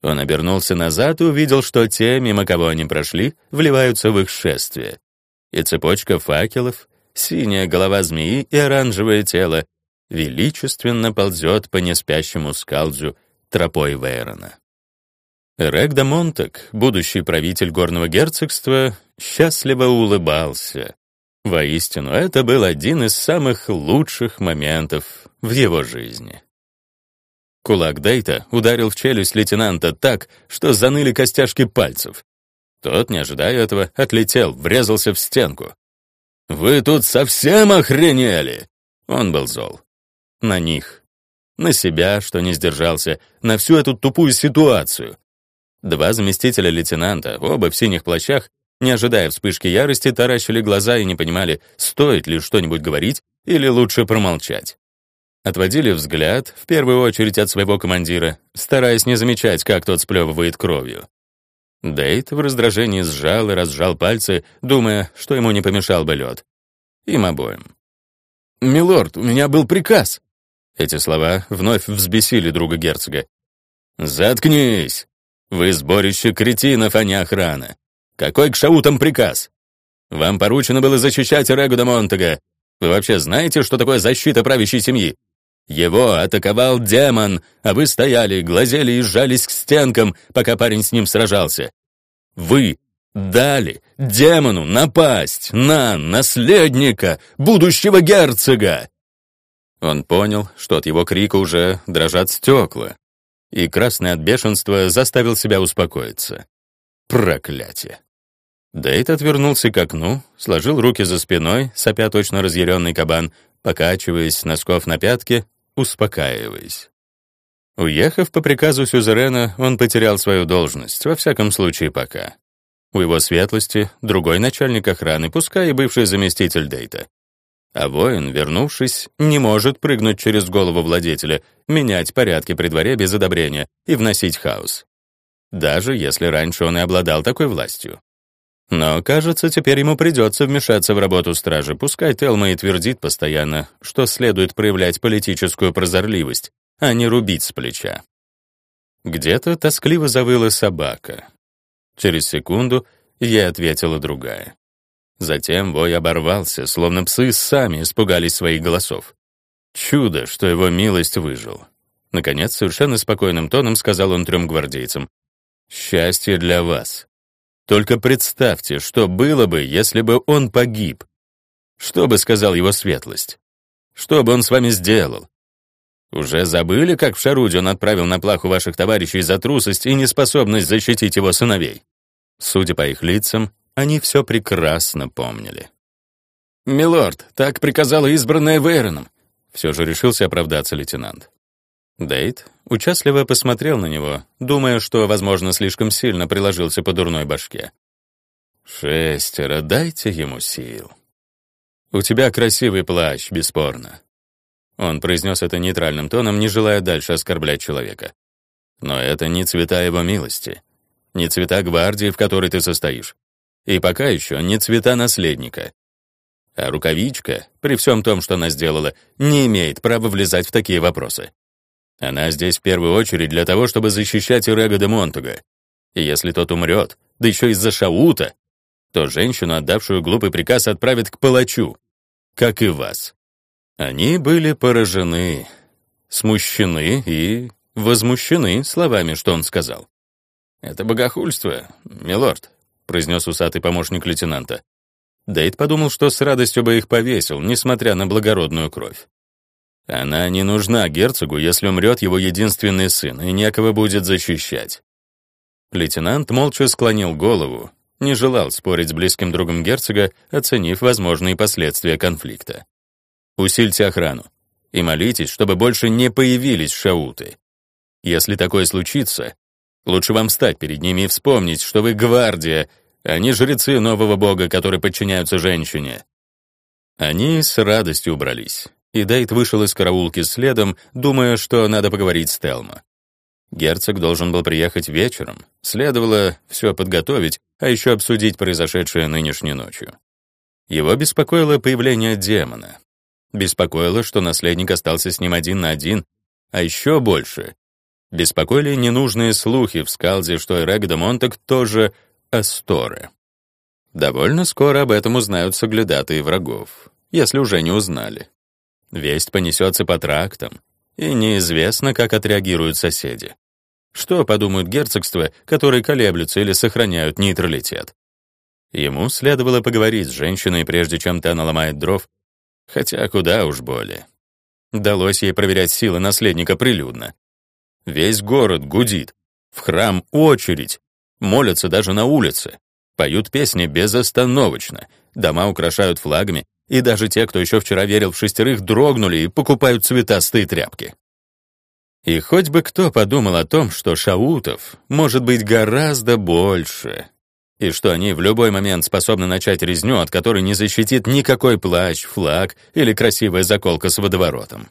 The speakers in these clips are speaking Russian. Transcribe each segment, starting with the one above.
Он обернулся назад и увидел, что те, мимо кого они прошли, вливаются в их шествие. И цепочка факелов, синяя голова змеи и оранжевое тело величественно ползет по неспящему скалдзю тропой Вейрона. Эрек де Монтак, будущий правитель горного герцогства, счастливо улыбался. Воистину, это был один из самых лучших моментов в его жизни. Кулак Дейта ударил в челюсть лейтенанта так, что заныли костяшки пальцев. Тот, не ожидая этого, отлетел, врезался в стенку. «Вы тут совсем охренели!» Он был зол. На них. На себя, что не сдержался, на всю эту тупую ситуацию. Два заместителя лейтенанта, оба в синих плащах, не ожидая вспышки ярости, таращили глаза и не понимали, стоит ли что-нибудь говорить или лучше промолчать. Отводили взгляд, в первую очередь от своего командира, стараясь не замечать, как тот сплевывает кровью. Дейт в раздражении сжал и разжал пальцы, думая, что ему не помешал бы лед. Им обоим. «Милорд, у меня был приказ!» Эти слова вновь взбесили друга герцога. «Заткнись! Вы сборище кретинов, а не охрана. Какой к шаутам приказ? Вам поручено было защищать Эрегу де Монтага. Вы вообще знаете, что такое защита правящей семьи? Его атаковал демон, а вы стояли, глазели и сжались к стенкам, пока парень с ним сражался. Вы дали демону напасть на наследника будущего герцога!» Он понял, что от его крика уже дрожат стекла, и, красный от бешенства, заставил себя успокоиться. Проклятие! Дейт отвернулся к окну, сложил руки за спиной, сопя точно разъяренный кабан, покачиваясь с носков на пятки, успокаиваясь. Уехав по приказу сюзерена, он потерял свою должность, во всяком случае пока. У его светлости другой начальник охраны, пускай и бывший заместитель Дейта. А воин, вернувшись, не может прыгнуть через голову владетеля, менять порядки при дворе без одобрения и вносить хаос. Даже если раньше он и обладал такой властью. Но, кажется, теперь ему придется вмешаться в работу стражи, пускай Телма и твердит постоянно, что следует проявлять политическую прозорливость, а не рубить с плеча. Где-то тоскливо завыла собака. Через секунду ей ответила другая. Затем вой оборвался, словно псы сами испугались своих голосов. Чудо, что его милость выжил. Наконец, совершенно спокойным тоном сказал он 3 гвардейцам. «Счастье для вас. Только представьте, что было бы, если бы он погиб. Что бы сказал его светлость? Что бы он с вами сделал? Уже забыли, как в Шаруде он отправил на плаху ваших товарищей за трусость и неспособность защитить его сыновей?» Судя по их лицам, они все прекрасно помнили. «Милорд, так приказала избранная Вейроном», — все же решился оправдаться лейтенант. Дейт участливо посмотрел на него, думая, что, возможно, слишком сильно приложился по дурной башке. «6, дайте ему сил. У тебя красивый плащ, бесспорно». Он произнес это нейтральным тоном, не желая дальше оскорблять человека. «Но это не цвета его милости, не цвета гвардии, в которой ты состоишь, и пока еще не цвета наследника. А рукавичка, при всем том, что она сделала, не имеет права влезать в такие вопросы. Она здесь в первую очередь для того, чтобы защищать Эрега де Монтага. И если тот умрет, да еще из-за шаута, то женщину, отдавшую глупый приказ, отправят к палачу, как и вас». Они были поражены, смущены и возмущены словами, что он сказал. «Это богохульство, милорд», — произнес усатый помощник лейтенанта. Дейт подумал, что с радостью бы их повесил, несмотря на благородную кровь. Она не нужна герцогу, если умрет его единственный сын, и некого будет защищать. Лейтенант молча склонил голову, не желал спорить с близким другом герцога, оценив возможные последствия конфликта. «Усильте охрану и молитесь, чтобы больше не появились шауты. Если такое случится, лучше вам встать перед ними и вспомнить, что вы гвардия, а не жрецы нового бога, которые подчиняются женщине». Они с радостью убрались, и Дейт вышел из караулки следом, думая, что надо поговорить с Телмо. Герцог должен был приехать вечером, следовало все подготовить, а еще обсудить произошедшее нынешней ночью. Его беспокоило появление демона. Беспокоило, что наследник остался с ним 1 на 1, а еще больше Беспокоили ненужные слухи в Скалде, что Эрегда Монтак тоже Асторы. Довольно скоро об этом узнают соглядатые врагов, если уже не узнали. Весть понесется по трактам, и неизвестно, как отреагируют соседи. Что подумают герцогства, которые колеблются или сохраняют нейтралитет? Ему следовало поговорить с женщиной, прежде чем та наломает дров, хотя куда уж более. Далось ей проверять силы наследника прилюдно. Весь город гудит, в храм очередь, молятся даже на улице, поют песни безостановочно, дома украшают флагами, и даже те, кто еще вчера верил в шестерых, дрогнули и покупают цветастые тряпки. И хоть бы кто подумал о том, что шаутов может быть гораздо больше, и что они в любой момент способны начать резню, от которой не защитит никакой плащ, флаг или красивая заколка с водоворотом.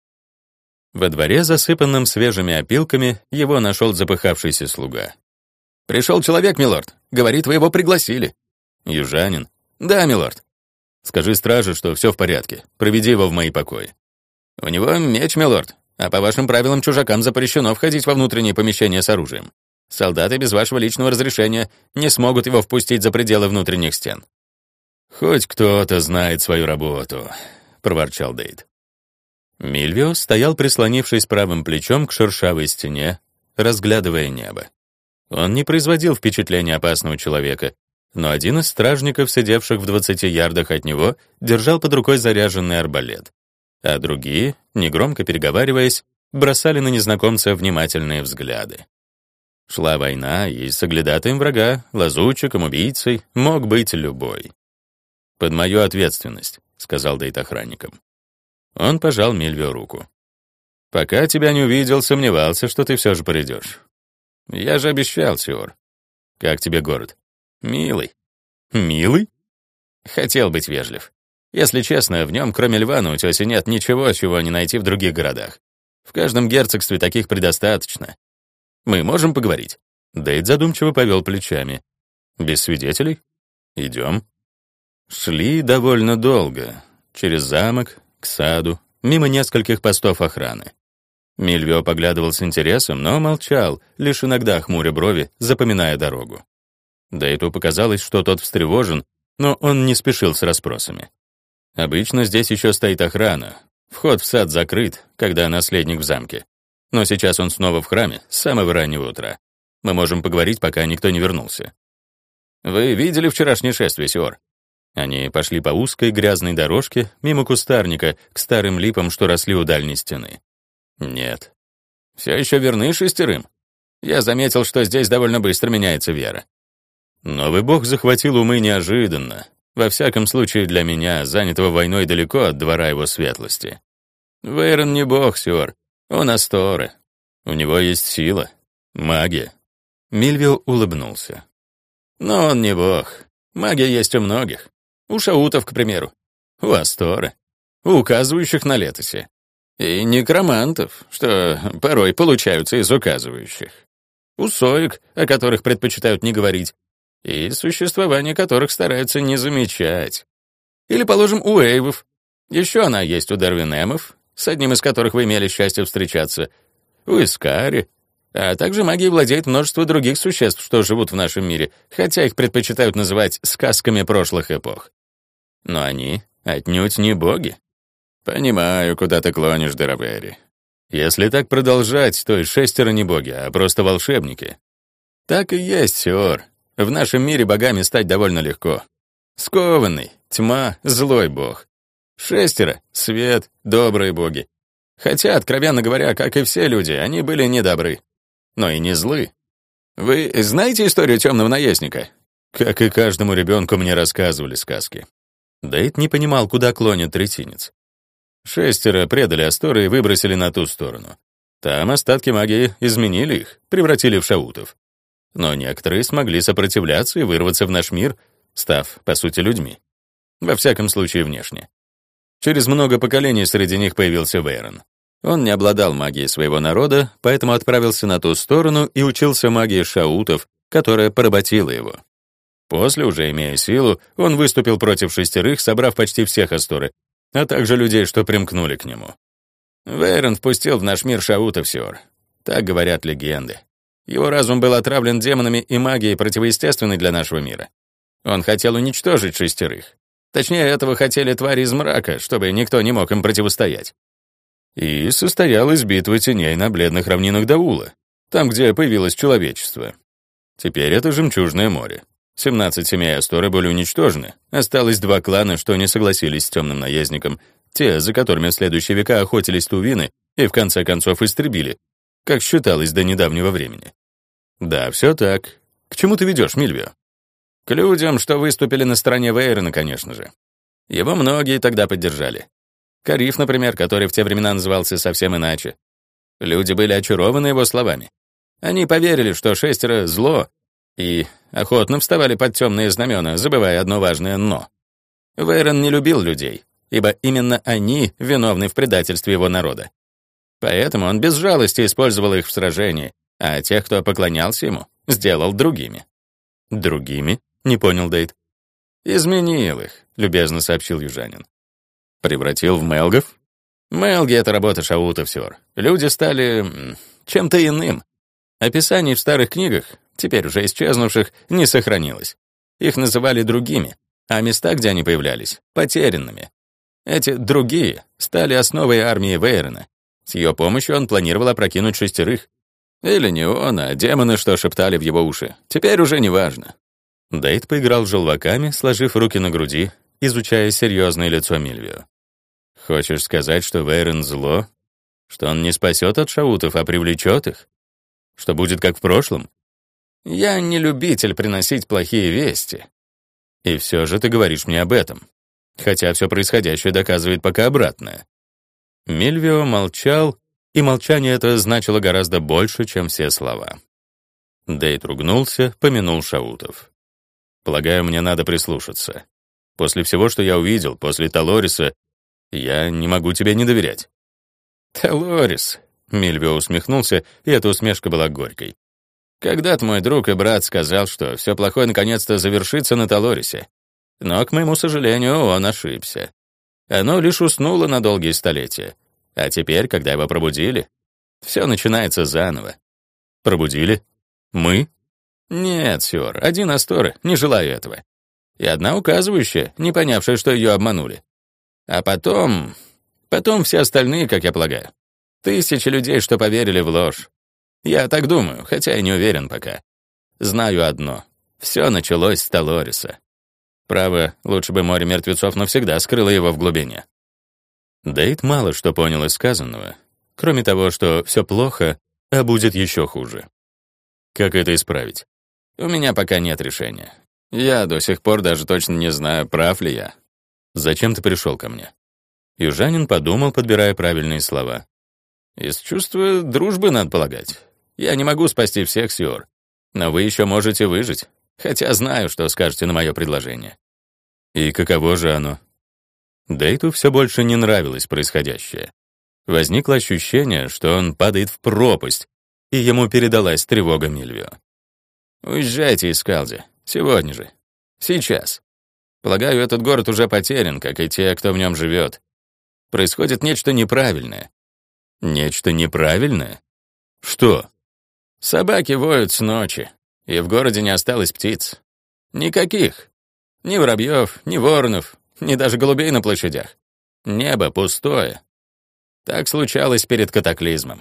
Во дворе, засыпанном свежими опилками, его нашел запыхавшийся слуга. «Пришел человек, милорд. Говорит, вы его пригласили». «Южанин?» «Да, милорд». «Скажи страже, что все в порядке. Проведи его в мои покои». «У него меч, милорд, а по вашим правилам чужакам запрещено входить во внутренние помещения с оружием. Солдаты без вашего личного разрешения не смогут его впустить за пределы внутренних стен». «Хоть кто-то знает свою работу», — проворчал Дейт. Мильвио стоял, прислонившись правым плечом к шершавой стене, разглядывая небо. Он не производил впечатления опасного человека, но один из стражников, сидевших в 20 ярдах от него, держал под рукой заряженный арбалет, а другие, негромко переговариваясь, бросали на незнакомца внимательные взгляды. Шла война, и соглядатаем врага, лазутчиком, убийцей мог быть любой. «Под мою ответственность», — сказал Дейт охранникам. Он пожал Мильвио руку. «Пока тебя не увидел, сомневался, что ты все же придешь. Я же обещал, Сиор. Как тебе город?» «Милый». «Милый?» «Хотел быть вежлив. Если честно, в нем, кроме льва на утёсе, нет ничего, чего не найти в других городах. В каждом герцогстве таких предостаточно. Мы можем поговорить?» Дейт задумчиво повел плечами. «Без свидетелей? Идем». Шли довольно долго. Через замок, к саду, мимо нескольких постов охраны. Мильвио поглядывал с интересом, но молчал, лишь иногда хмуря брови, запоминая дорогу. Дейту показалось, что тот встревожен, но он не спешил с расспросами. Обычно здесь еще стоит охрана. Вход в сад закрыт, когда наследник в замке. Но сейчас он снова в храме с самого раннего утра. Мы можем поговорить, пока никто не вернулся. «Вы видели вчерашнее шествие, Сиор?» Они пошли по узкой грязной дорожке мимо кустарника к старым липам, что росли у дальней стены. «Нет». «Все еще верны шестерым? Я заметил, что здесь довольно быстро меняется вера». «Новый бог захватил умы неожиданно. Во всяком случае для меня, занятого войной далеко от двора его светлости. Вейрон не бог, Сиор. Он Асторы. У него есть сила, магия». Мильвио улыбнулся. «Но он не бог. Магия есть у многих. У шаутов, к примеру. У Асторы. У указывающих на летосе. И некромантов, что порой получаются из указывающих. У соек, о которых предпочитают не говорить, и существование которых стараются не замечать. Или, положим, у эйвов. Еще она есть у дарвинемов, с одним из которых вы имели счастье встречаться, у Искари, а также магией владеет множество других существ, что живут в нашем мире, хотя их предпочитают называть сказками прошлых эпох. Но они отнюдь не боги. «Понимаю, куда ты клонишь, Деравери. Если так продолжать, то и шестеро не боги, а просто волшебники». «Так и есть, Сиор. В нашем мире богами стать довольно легко. Скованный, тьма, злой бог. Шестеро — свет, добрые боги. Хотя, откровенно говоря, как и все люди, они были недобры. Но и не злы. Вы знаете историю темного наездника?» Как и каждому ребенку мне рассказывали сказки. Дейт не понимал, куда клонит третинец. Шестеро предали Асторы и выбросили на ту сторону. Там остатки магии изменили их, превратили в шаутов. Но некоторые смогли сопротивляться и вырваться в наш мир, став, по сути, людьми. Во всяком случае, внешне. Через много поколений среди них появился Вейрон. Он не обладал магией своего народа, поэтому отправился на ту сторону и учился магии шаутов, которая поработила его. После, уже имея силу, он выступил против шестерых, собрав почти всех Асторы, а также людей, что примкнули к нему. Вейрон впустил в наш мир шаутов, Сиор. Так говорят легенды. Его разум был отравлен демонами и магией, противоестественной для нашего мира. Он хотел уничтожить 6. Точнее, этого хотели твари из мрака, чтобы никто не мог им противостоять. И состоялась битва теней на бледных равнинах Даула, там, где появилось человечество. Теперь это Жемчужное море. 17 семей Асторы были уничтожены. Осталось 2 клана, что не согласились с темным наездником, те, за которыми в следующие века охотились тувины и в конце концов истребили, как считалось до недавнего времени. Да, все так. К чему ты ведешь, Мильвио? К людям, что выступили на стороне Вейрона, конечно же. Его многие тогда поддержали. Кариф, например, который в те времена назывался совсем иначе. Люди были очарованы его словами. Они поверили, что 6 — зло, и охотно вставали под темные знамена, забывая одно важное «но». Вейрон не любил людей, ибо именно они виновны в предательстве его народа. Поэтому он без жалости использовал их в сражении, а тех, кто поклонялся ему, сделал другими. «Другими?» — не понял Дейт. «Изменил их», — любезно сообщил южанин. «Превратил в мелгов?» «Мелги — это работа шаутов, сёр. Люди стали чем-то иным. Описаний в старых книгах, теперь уже исчезнувших, не сохранилось. Их называли другими, а места, где они появлялись, потерянными. Эти другие стали основой армии Вейрона. С ее помощью он планировал опрокинуть 6. Или не он, а демоны, что шептали в его уши. Теперь уже не важно». Дейт поиграл желваками, сложив руки на груди, изучая серьезное лицо Мильвио. «Хочешь сказать, что Вейрон зло? Что он не спасет от шаутов, а привлечет их? Что будет как в прошлом? Я не любитель приносить плохие вести. И все же ты говоришь мне об этом, хотя все происходящее доказывает пока обратное». Мильвио молчал, и молчание это значило гораздо больше, чем все слова. Дейт ругнулся, помянул шаутов. «Полагаю, мне надо прислушаться. После всего, что я увидел, после Талориса, я не могу тебе не доверять». «Талорис», — Мильвио усмехнулся, и эта усмешка была горькой. «Когда-то мой друг и брат сказал, что все плохое наконец-то завершится на Талорисе. Но, к моему сожалению, он ошибся. Оно лишь уснуло на долгие столетия. А теперь, когда его пробудили, все начинается заново». «Пробудили? Мы?» «Нет, сёр, один Асторы, не желаю этого. И одна указывающая, не понявшая, что ее обманули. А потом все остальные, как я полагаю. Тысячи людей, что поверили в ложь. Я так думаю, хотя и не уверен пока. Знаю одно. Все началось с Талориса. Право, лучше бы море мертвецов навсегда скрыло его в глубине». Дейт мало что понял из сказанного, кроме того, что все плохо, а будет еще хуже. Как это исправить? У меня пока нет решения. Я до сих пор даже точно не знаю, прав ли я. Зачем ты пришел ко мне? Южанин подумал, подбирая правильные слова. Из чувства дружбы, надо полагать. Я не могу спасти всех, сёр, но вы еще можете выжить, хотя знаю, что скажете на мое предложение. И каково же оно? Дейту все больше не нравилось происходящее. Возникло ощущение, что он падает в пропасть, и ему передалась тревога Мильвио. «Уезжайте из Калди. Сегодня же. Сейчас. Полагаю, этот город уже потерян, как и те, кто в нем живет. Происходит нечто неправильное». «Нечто неправильное? Что?» «Собаки воют с ночи, и в городе не осталось птиц. Никаких. Ни воробьев, ни воронов, ни даже голубей на площадях. Небо пустое. Так случалось перед катаклизмом».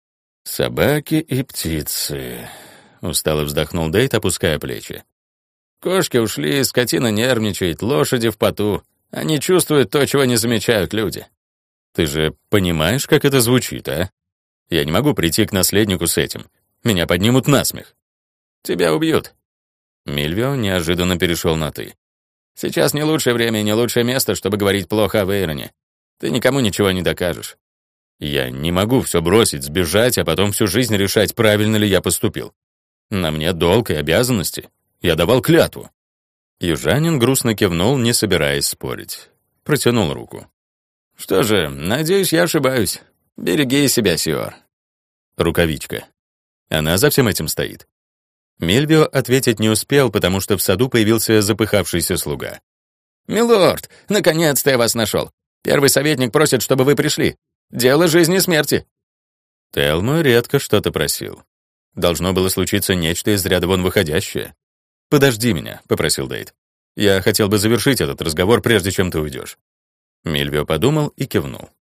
«Собаки и птицы», — устало вздохнул Дейт, опуская плечи. «Кошки ушли, скотина нервничает, лошади в поту. Они чувствуют то, чего не замечают люди». «Ты же понимаешь, как это звучит, а? Я не могу прийти к наследнику с этим. Меня поднимут на смех». «Тебя убьют». Мильвио неожиданно перешел на «ты». «Сейчас не лучшее время и не лучшее место, чтобы говорить плохо о Вейроне. Ты никому ничего не докажешь». «Я не могу все бросить, сбежать, а потом всю жизнь решать, правильно ли я поступил. На мне долг и обязанности. Я давал клятву». Южанин грустно кивнул, не собираясь спорить. Протянул руку. «Что же, надеюсь, я ошибаюсь. Береги себя, сёр». Рукавичка. Она за всем этим стоит. Мильвио ответить не успел, потому что в саду появился запыхавшийся слуга. «Милорд, наконец-то я вас нашел. Первый советник просит, чтобы вы пришли. Дело жизни и смерти». Телмо редко что-то просил. Должно было случиться нечто из ряда вон выходящее. «Подожди меня», — попросил Дейт. «Я хотел бы завершить этот разговор, прежде чем ты уйдешь». Мильвио подумал и кивнул.